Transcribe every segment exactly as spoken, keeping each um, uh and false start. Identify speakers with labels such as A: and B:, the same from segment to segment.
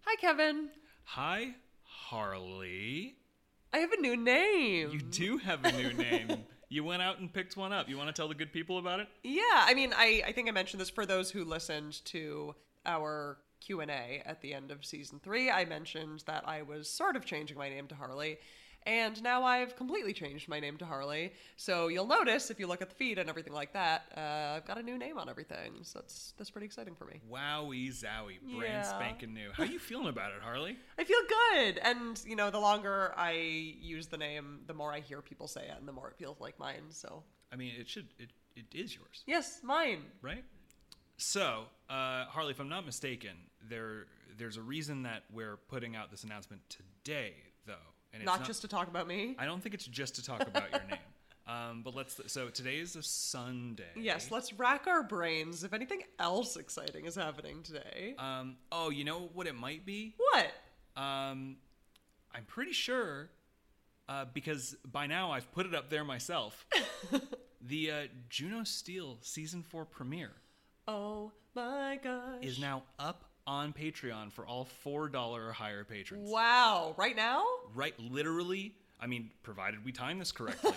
A: Hi, Kevin.
B: Hi, Harley.
A: I have a new name.
B: You do have a new name. You went out and picked one up. You want to tell the good people about it?
A: Yeah, I mean, I, I think I mentioned this for those who listened to our Q and A at the end of season three. I mentioned that I was sort of changing my name to Harley, and now I've completely changed my name to Harley. So you'll notice, if you look at the feed and everything like that, uh, I've got a new name on everything. So that's that's pretty exciting for me.
B: Wowie zowie, brand
A: Yeah.
B: spanking new. How you feeling about it, Harley?
A: I feel good. And, you know, the longer I use the name, the more I hear people say it, and the more it feels like mine. So,
B: I mean, it should. It, it is yours,
A: yes, mine.
B: right? So, uh, Harley, if I'm not mistaken, there there's a reason that we're putting out this announcement today, though. And it's
A: Not, just to talk about me.
B: I don't think it's just to talk about your name. Um, but let's. So today is a Sunday.
A: Yes, let's rack our brains if anything else exciting is happening today.
B: Um. Oh, you know what it might be?
A: What?
B: Um, I'm pretty sure, uh, because by now I've put it up there myself. The uh, Juno Steel season four premiere
A: Oh my gosh.
B: is now up on Patreon for all four dollar or higher patrons.
A: Wow, right now?
B: Right, literally. I mean, provided we time this correctly.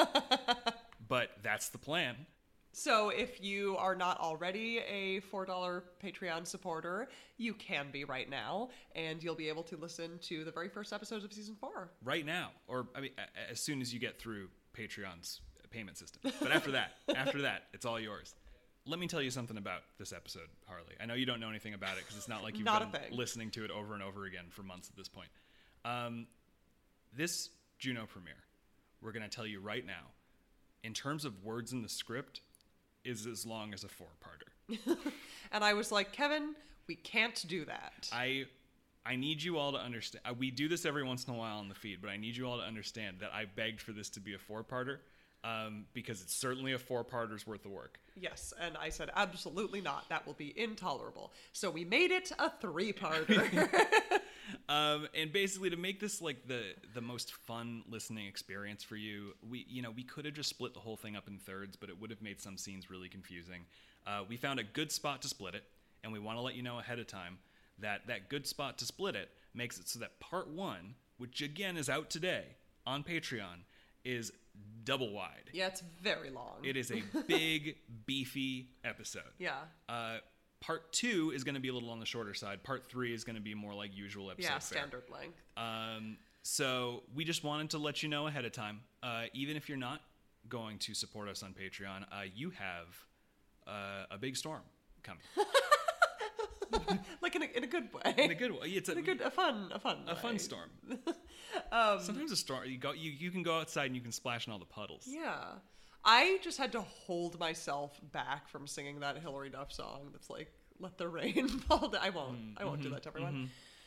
B: But that's the plan.
A: So if you are not already a four dollar Patreon supporter, you can be right now, and you'll be able to listen to the very first episodes of season four.
B: Right now, or I mean, a- as soon as you get through Patreon's payment system. But after that, after that, it's all yours. Let me tell you something about this episode, Harley. I know you don't know anything about it because it's not like you've
A: Not a
B: been
A: thing.
B: listening to it over and over again for months at this point. Um, this Juno premiere, we're going to tell you right now, in terms of words in the script, is as long as a four-parter.
A: And I was like, Kevin, we can't do that.
B: I I need you all to understand. We do this every once in a while on the feed, but I need you all to understand that I begged for this to be a four-parter um, because it's certainly a four-parter's worth of work.
A: Yes, and I said, absolutely not. That will be intolerable. So we made it a three-parter.
B: Um, and basically, to make this like the the most fun listening experience for you, we you know we could have just split the whole thing up in thirds, but it would have made some scenes really confusing. Uh, we found a good spot to split it, and we want to let you know ahead of time that that good spot to split it makes it so that part one, which again is out today on Patreon, is double wide.
A: Yeah, it's very long.
B: It is a big, beefy episode.
A: Yeah.
B: Uh, part two is going to be a little on the shorter side. Part three is going to be more like usual episode
A: Yeah,
B: fare.
A: standard length.
B: Um, so we just wanted to let you know ahead of time. Uh, even if you're not going to support us on Patreon, uh, you have uh, a big storm coming.
A: Like in a, in a good way.
B: In a good way. It's a,
A: In a good, a fun, a fun
B: a
A: way.
B: fun storm.
A: Um,
B: Sometimes a storm, you go, you, you can go outside and you can splash in all the puddles.
A: Yeah. I just had to hold myself back from singing that Hillary Duff song that's like, let the rain fall down. I won't. I won't do that to everyone.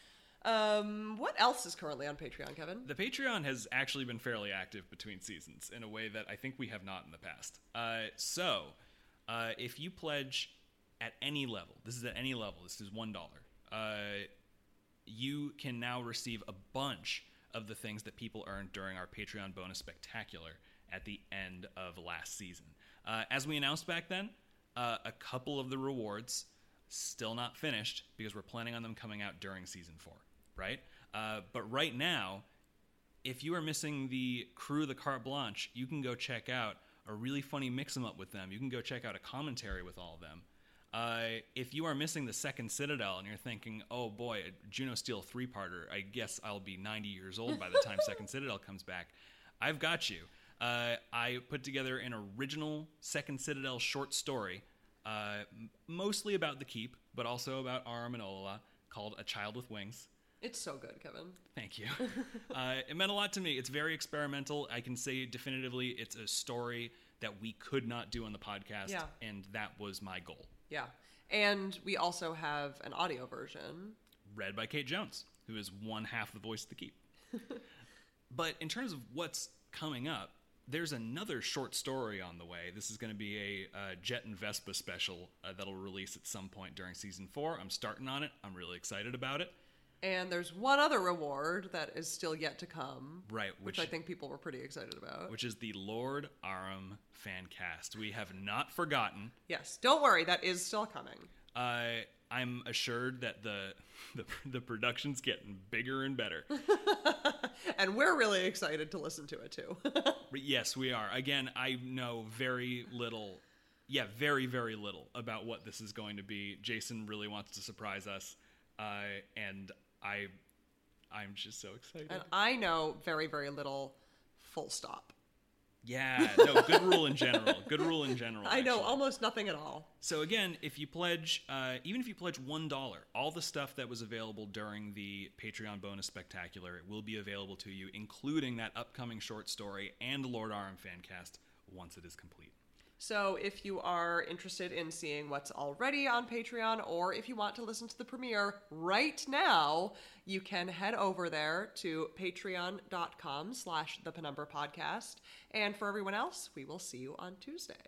A: Um, what else is currently on Patreon, Kevin?
B: The Patreon has actually been fairly active between seasons in a way that I think we have not in the past. Uh, so, uh, if you pledge at any level, this is at any level, this is one dollar, uh, you can now receive a bunch of the things that people earned during our Patreon bonus spectacular at the end of last season. Uh, as we announced back then, uh, a couple of the rewards still not finished because we're planning on them coming out during season four, right? Uh, but right now, if you are missing the crew of the Carte Blanche, you can go check out a really funny mix-em-up with them. You can go check out a commentary with all of them. Uh, if you are missing the second Citadel and you're thinking, oh boy, a Juno Steel three-parter, I guess I'll be ninety years old by the time Second Citadel comes back, I've got you. Uh, I put together an original Second Citadel short story, uh, m- mostly about the Keep, but also about Aram and Olola, called A Child with Wings.
A: It's so good, Kevin.
B: Thank you. uh, it meant a lot to me. It's very experimental. I can say definitively it's a story that we could not do on the podcast,
A: Yeah.
B: and that was my goal.
A: Yeah. And we also have an audio version.
B: Read by Kate Jones, who is one half the voice of the Keep. But in terms of what's coming up, there's another short story on the way. This is going to be a uh, Jet and Vespa special uh, that'll release at some point during season four. I'm starting on it. I'm really excited about it.
A: And there's one other reward that is still yet to come.
B: Right,
A: Which,
B: which-
A: I think people were pretty excited about.
B: Which is the Lord Aram fan cast. We have not forgotten.
A: Yes, don't worry, that is still coming.
B: Uh, I'm assured that the, the the production's getting bigger and better.
A: And we're really excited to listen to it too.
B: But yes, we are. Again, I know very little, yeah, very, very little about what this is going to be. Jason really wants to surprise us, uh, and I, I'm just so excited.
A: And I know very, very little, full stop.
B: Yeah, no, good rule in general. Good rule in general.
A: I know
B: actually.
A: almost nothing at all.
B: So again, if you pledge, uh, even if you pledge one dollar, all the stuff that was available during the Patreon bonus spectacular will be available to you, including that upcoming short story and the Lord Aram fan cast once it is complete.
A: So if you are interested in seeing what's already on Patreon, or if you want to listen to the premiere right now, you can head over there to patreon.com slash the Penumbra Podcast. And for everyone else, we will see you on Tuesday.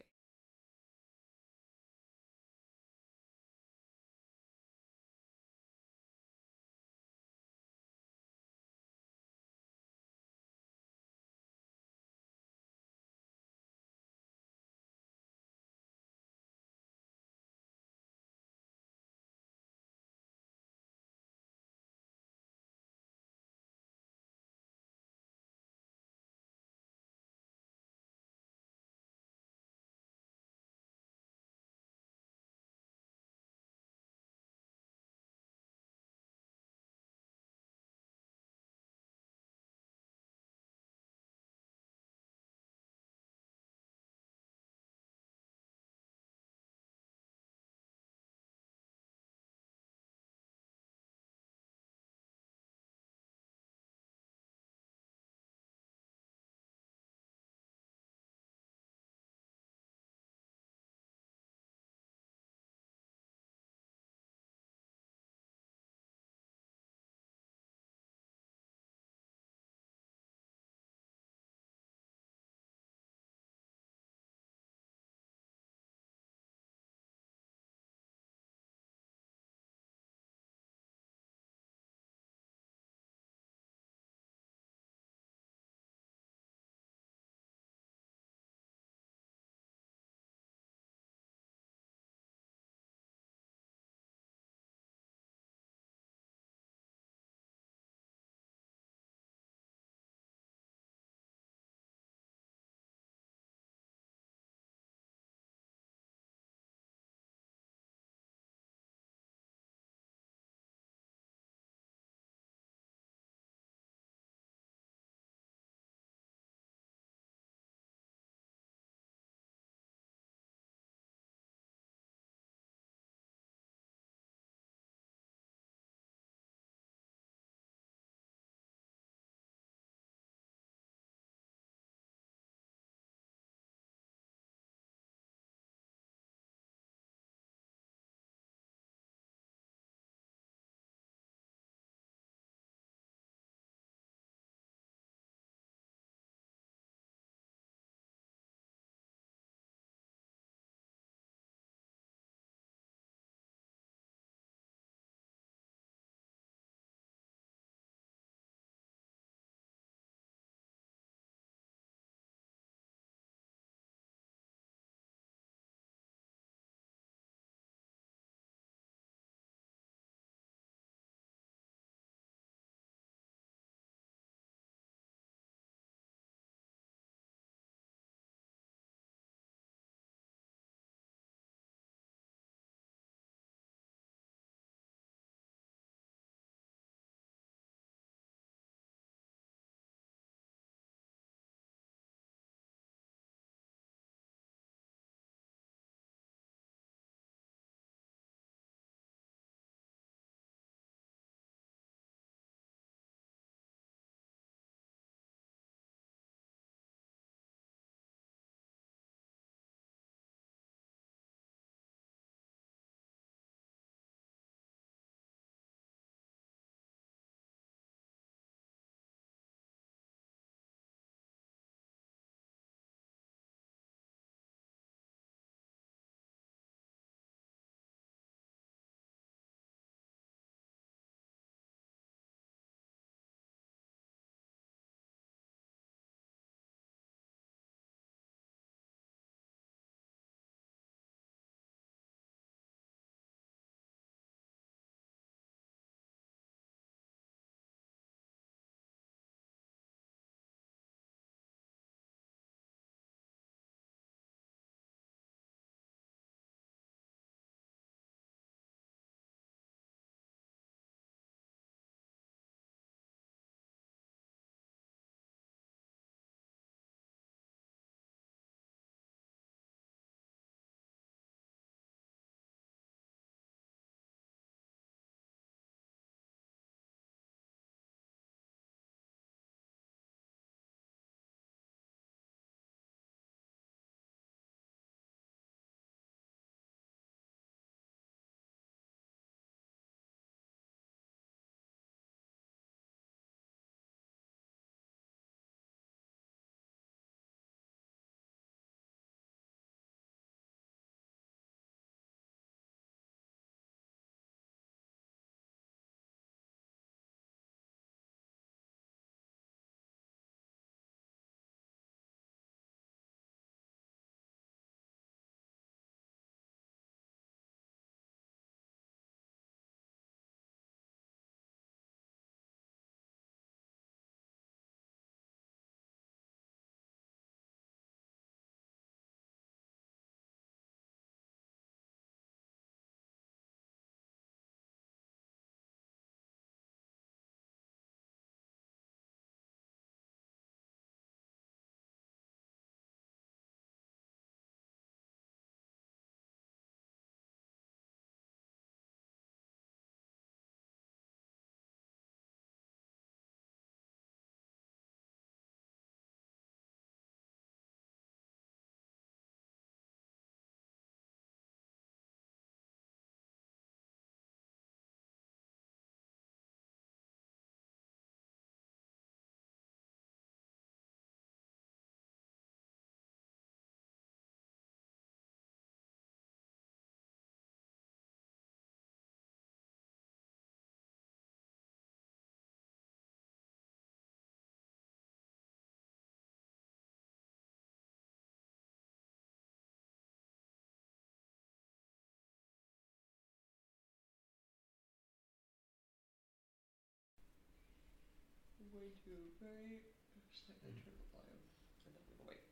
A: going to very slightly turn the volume, and then we will wait.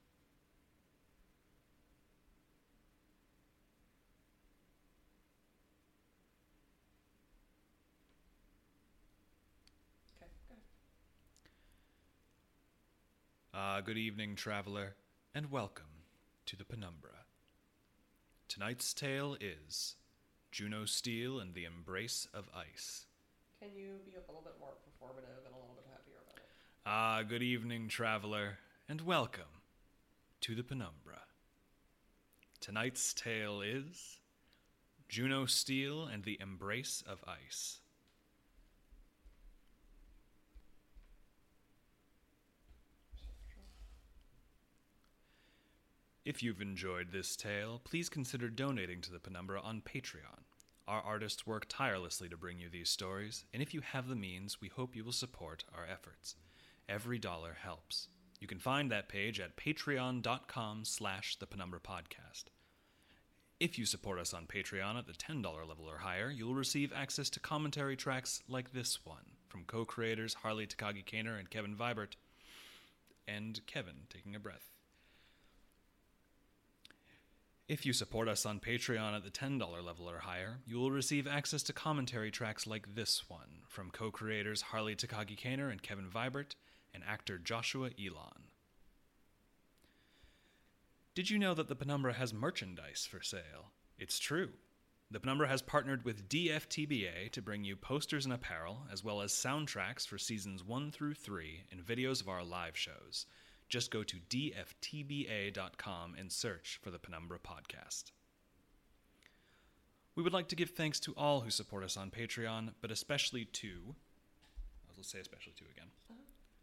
A: Okay, go ahead.
B: Uh, good evening, traveler, and welcome to the Penumbra. Tonight's tale is Juno Steel and the Embrace of Ice.
A: Can you be a little bit more performative and a little bit happier about it?
B: Ah, good evening, traveler, and welcome to the Penumbra. Tonight's tale is Juno Steel and the Embrace of Ice. If you've enjoyed this tale, please consider donating to the Penumbra on Patreon. Our artists work tirelessly to bring you these stories, and if you have the means, we hope you will support our efforts. Every dollar helps. You can find that page at patreon.com slash the Penumbra Podcast. If you support us on Patreon at the ten dollars level or higher, you will receive access to commentary tracks like this one from co-creators Harley Takagi-Kaner and Kevin Vibert, and Kevin taking a breath. If you support us on Patreon at the ten dollars level or higher, you will receive access to commentary tracks like this one from co-creators Harley Takagi-Kaner and Kevin Vibert and actor Joshua Elon. Did you know that the Penumbra has merchandise for sale? It's true. The Penumbra has partnered with D F T B A to bring you posters and apparel, as well as soundtracks for seasons one through three and videos of our live shows. Just go to d f t b a dot com and search for the Penumbra Podcast. We would like to give thanks to all who support us on Patreon, but especially to... Let's say especially to again. Uh-huh.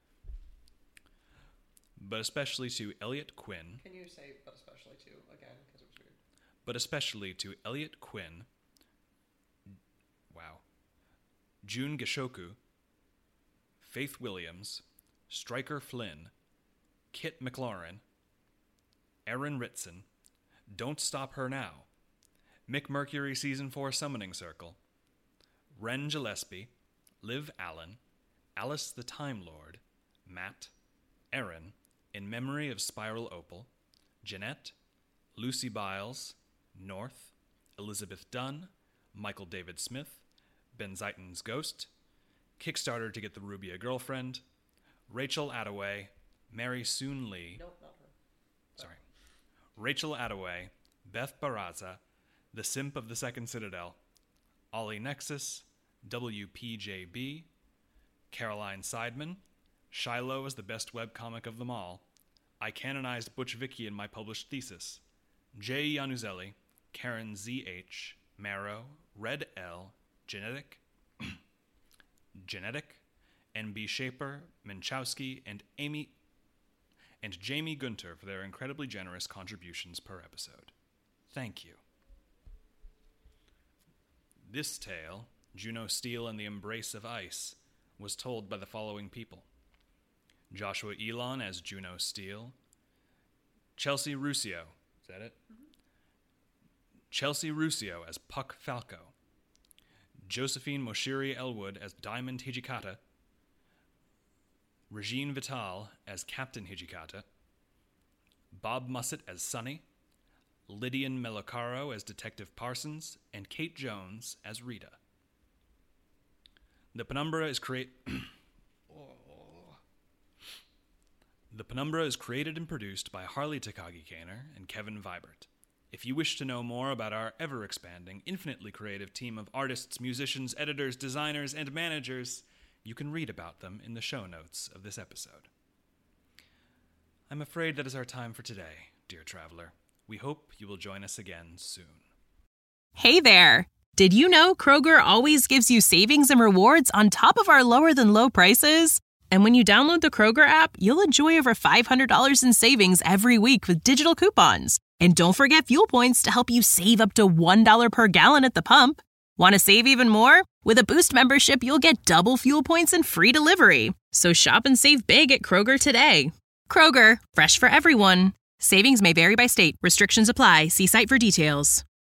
B: But especially to Elliot Quinn.
A: Can you say but especially to again, because it was weird.
B: But especially to Elliot Quinn. Wow. June Gishoku. Faith Williams. Stryker Flynn. Kit McLaurin, Aaron Ritson, Don't Stop Her Now, Mick Mercury Season four Summoning Circle, Ren Gillespie, Liv Allen, Alice the Time Lord, Matt, Aaron, In Memory of Spiral Opal, Jeanette, Lucy Biles, North, Elizabeth Dunn, Michael David Smith, Ben Zeiton's Ghost, Kickstarter to get the Rubia Girlfriend, Rachel Attaway, Mary Soon Lee.
A: Nope, not her.
B: Sorry. Rachel Attaway, Beth Barraza, The Simp of the Second Citadel, Ollie Nexus, W P J B, Caroline Seidman, Shiloh is the best webcomic of them all, I canonized Butch Vicky in my published thesis, Jay Yanuzelli, Karen Z H, Marrow, Red L, Genetic, Genetic, N B Shaper, Minchowski, and Amy and Jamie Gunter for their incredibly generous contributions per episode. Thank you. This tale, Juno Steel and the Embrace of Ice, was told by the following people. Joshua Elon as Juno Steel. Chelsea Ruscio. Is that it? Mm-hmm. Chelsea Ruscio as Puck Falco. Josephine Moshiri Elwood as Diamond Hijikata. Regine Vital as Captain Hijikata, Bob Mussett as Sonny, Lydian Melocaro as Detective Parsons, and Kate Jones as Rita. The Penumbra is create. The Penumbra is created and produced by Harley Takagi-Kaner and Kevin Vibert. If you wish to know more about our ever-expanding, infinitely creative team of artists, musicians, editors, designers, and managers, you can read about them in the show notes of this episode. I'm afraid that is our time for today, dear traveler. We hope you will join us again soon.
C: Hey there! Did you know Kroger always gives you savings and rewards on top of our lower-than-low prices? And when you download the Kroger app, you'll enjoy over five hundred dollars in savings every week with digital coupons. And don't forget fuel points to help you save up to one dollar per gallon at the pump. Want to save even more? With a Boost membership, you'll get double fuel points and free delivery. So shop and save big at Kroger today. Kroger, fresh for everyone. Savings may vary by state. Restrictions apply. See site for details.